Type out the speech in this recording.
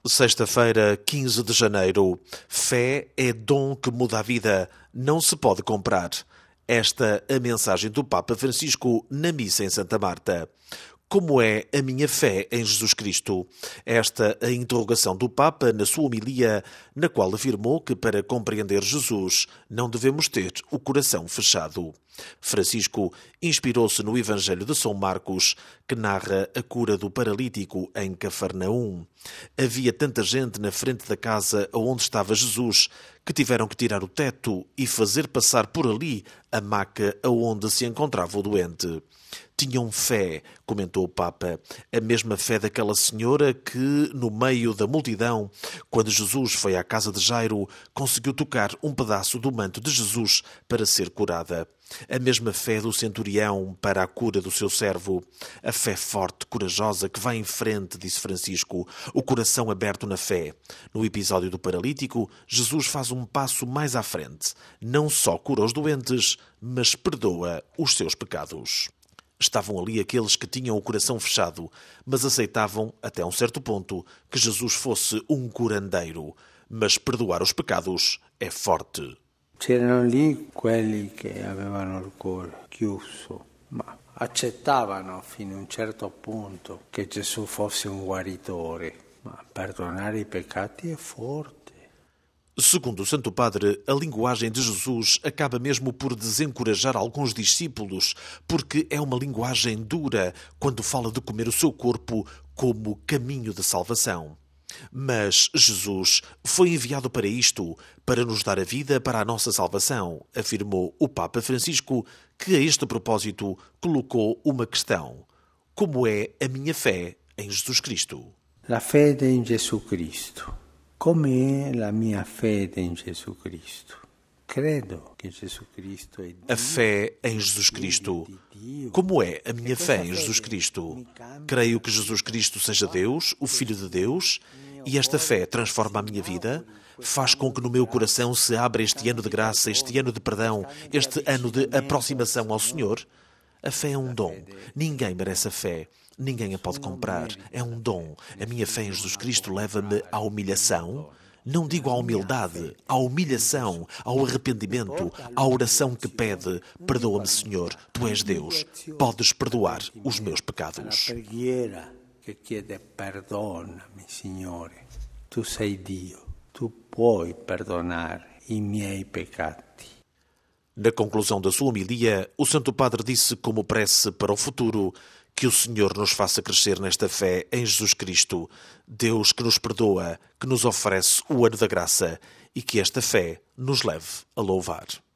Sexta-feira, 15 de janeiro. Fé é dom que muda a vida, não se pode comprar. Esta é a mensagem do Papa Francisco na missa em Santa Marta. Como é a minha fé em Jesus Cristo? Esta é a interrogação do Papa na sua homilia, na qual afirmou que para compreender Jesus não devemos ter o coração fechado. Francisco inspirou-se no Evangelho de São Marcos, que narra a cura do paralítico em Cafarnaum. Havia tanta gente na frente da casa onde estava Jesus que tiveram que tirar o teto e fazer passar por ali a maca onde se encontrava o doente. Tinham fé, comentou o Papa, a mesma fé daquela senhora que, no meio da multidão, quando Jesus foi à casa de Jairo, conseguiu tocar um pedaço do manto de Jesus para ser curada. A mesma fé do centurião para a cura do seu servo. A fé forte, corajosa, que vai em frente, disse Francisco, o coração aberto na fé. No episódio do paralítico, Jesus faz um passo mais à frente. Não só cura os doentes, mas perdoa os seus pecados. Estavam ali aqueles que tinham o coração fechado, mas aceitavam, até um certo ponto, que Jesus fosse um curandeiro. Mas perdoar os pecados é forte. C'erano lì quelli che avevano il cuore chiuso, ma accettavano fino a un certo punto che Gesù fosse un guaritore, ma perdonare i peccati è forte. Segundo o Santo Padre, a linguagem de Jesus acaba mesmo por desencorajar alguns discípulos, porque é uma linguagem dura quando fala de comer o seu corpo como caminho de salvação. Mas Jesus foi enviado para isto, para nos dar a vida para a nossa salvação, afirmou o Papa Francisco, que a este propósito colocou uma questão. Como é a minha fé em Jesus Cristo? La fede in Gesù Cristo. Come è la mia fede in Gesù Cristo? Credo che Gesù Cristo è Dio. A fé em Jesus Cristo. Como é a minha fé em Jesus Cristo? Creio que Jesus Cristo seja Deus, o Filho de Deus, e esta fé transforma a minha vida, faz com que no meu coração se abra este ano de graça, este ano de perdão, este ano de aproximação ao Senhor. A fé é um dom. Ninguém merece a fé. Ninguém a pode comprar. É um dom. A minha fé em Jesus Cristo leva-me à humilhação. Não digo à humildade, à humilhação, ao arrependimento, à oração que pede: perdoa-me, Senhor, Tu és Deus, podes perdoar os meus pecados. A preghiera che chiede perdonami, Signore, Tu sei Dio, Tu puoi perdonare i miei peccati. Na conclusão da sua homilia, o Santo Padre disse como prece para o futuro: que o Senhor nos faça crescer nesta fé em Jesus Cristo, Deus que nos perdoa, que nos oferece o ano da graça e que esta fé nos leve a louvar.